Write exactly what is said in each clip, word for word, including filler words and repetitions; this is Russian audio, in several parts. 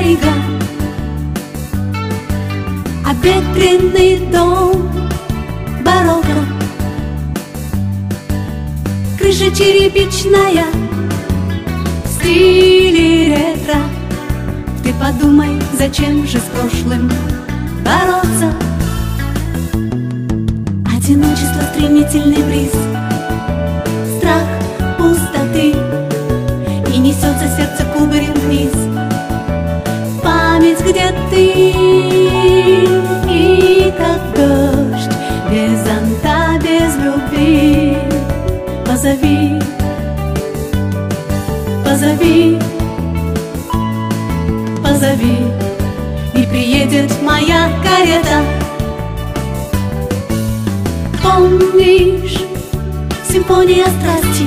тайга, обветренный дом барокко, крыша черепичная в стиле ретро. Ты подумай, зачем же с прошлым бороться? Одиночество, стремительный бриз, страх пустоты, и несется сердце кубарем вниз. Память, где ты, и как дождь, без зонта, без любви. Позови, позови, позови, и приедет моя карета. Помнишь, симфония страсти,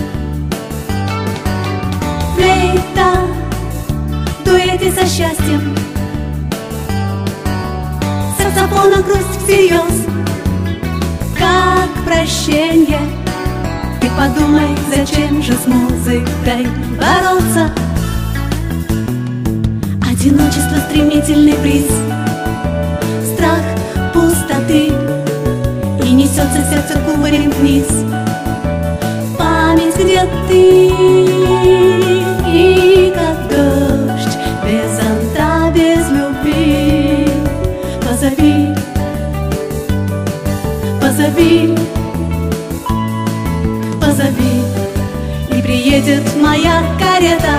флейта, дуэты со счастьем, саксофона грусть всерьез, как прощенье. Ты подумай, зачем же с музыкой бороться? Одиночество, стремительный бриз, страх пустоты, и несется сердце кубарем вниз. Память, где ты, и как дождь, без зонта, без любви. Позови, позови, позови, и приедет моя карета.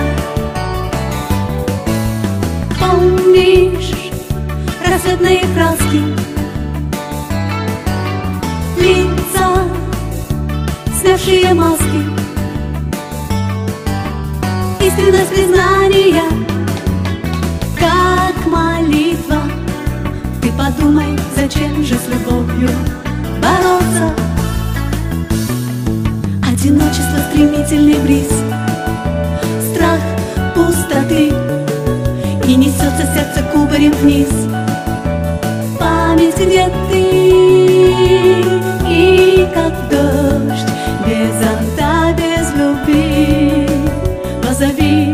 Помнишь рассветные краски, лица, снявшие маски, искренность признания, как молитва. Ты подумай, зачем же с любовью бороться? Одиночество, стремительный бриз, страх пустоты, и несется сердце кубарем вниз. Память, где ты, и как дождь, без зонта, без любви. Позови,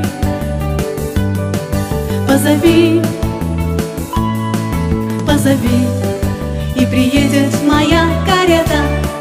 позови, позови, и приедет моя карета.